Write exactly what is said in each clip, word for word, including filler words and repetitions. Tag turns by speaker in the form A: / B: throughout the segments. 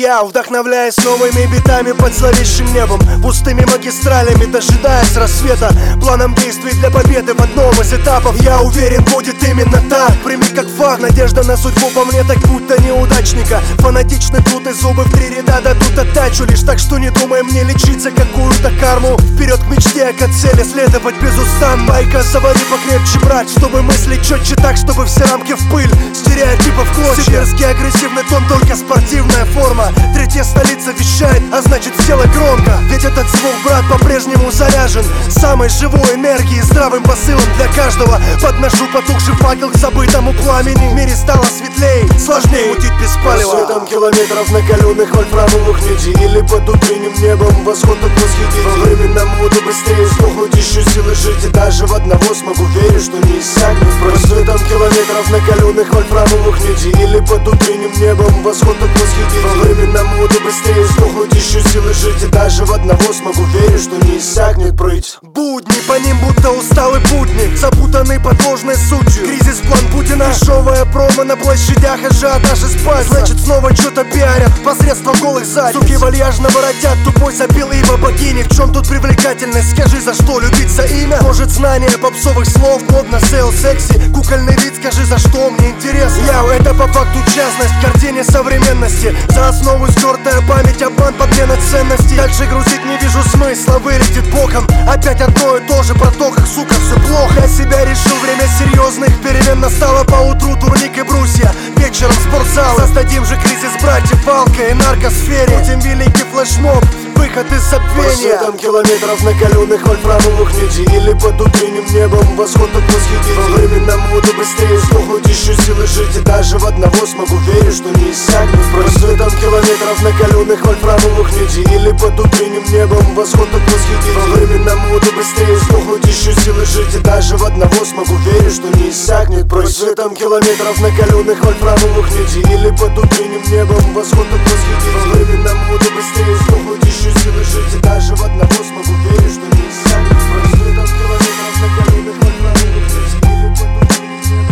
A: я, вдохновляясь новыми битами под зловещим небом, пустыми магистралями, дожидаясь рассвета, планом действий для победы в одном из этапов. Я уверен, будет именно так. Прими как факт, надежда на судьбу по мне так будто неудачника. Фанатичный труд и зубы в три ряда дадут отдачу. Лишь так, что не думай мне лечиться какую-то карму. Вперед к мечте, к цели следовать без устанно. Майка, завари покрепче, брать, чтобы мысли четче так, чтобы все рамки в пыль, стереотипы в клочья. Сибирский агрессивный тон, только спортивная форма. Третья столица вещает, а значит сделай громко. Ведь этот звук, брат, по-прежнему заряжен самой живой энергией, здравым посылом для каждого. Подношу потухший факел к забытому пламени. В мире стало светлей, сложнее мутить без палева.
B: Светом километров накаленных вольфрамовых нитей, или под утренним небом восход от восхитителей. Во времена моды быстрее сдохнуть, ищу силы жить, и даже в одного смогу, верю, что не иссякнет. По светом километров накаленных вольфрамовых нитей, или под утренним небом восход от восхитителей. Во времена моды быстрее сдохнуть, ищу силы жить, и даже в одного смогу, верю, что не иссякнет прыть.
A: Будни, по ним будто усталый путник, запутанный подложной сутью. Кризис, план Путина, дешевая промо на площадях, ажиотаж и спайс. Значит снова что-то пиарят посредством голых задниц. Суки вальяжно воротят, тупой забил ибо богини. В чем тут привлекательность? Скажи, за что любить за имя? Может знание попсовых слов, модно, сейл, секси. Кукольный вид, скажи, за что мне интересно. Я, это по факту частность, картине современности. За основу стертая память, обман, подмена ценностей. Дальше грузить не вижу смысла, вылетит боком. Опять одно и то же, про то, как, сука, все плохо. Я себя решил, время серьезных перемен настало. Поутру турник и брусья, вечером спортзал. Создадим же кризис братьев, палка и наркосфере. Будем великий флешмоб, выход из забвения.
B: По светам километров накаленных вольфрамовых нитей, или под утренним небом восход от восхитителей. Во времена моды быстрее сдохнуть, ищу силы жить, и даже в одного смогу, верю, что не иссякнет. По светам километров накаленных вольфрамовых нитей, или под утренним небом восход от восхитителей. Во времена моды быстрее сдохнуть, ищу силы жить, и даже в одного смогу, верю, что не иссякнет. По светам километров накаленных вольфрамовых нитей, или под утренним небом восход от восхитителей. Во времена моды быстрее сдохнуть, ищу силы жить, и даже в одного смогу, верю, что не иссякнет. По светам километров накаленных вольфрамовых нитей, или под утренним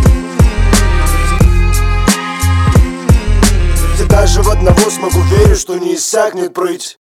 B: небом, и даже в одного смогу, верю, что не иссякнет прыть.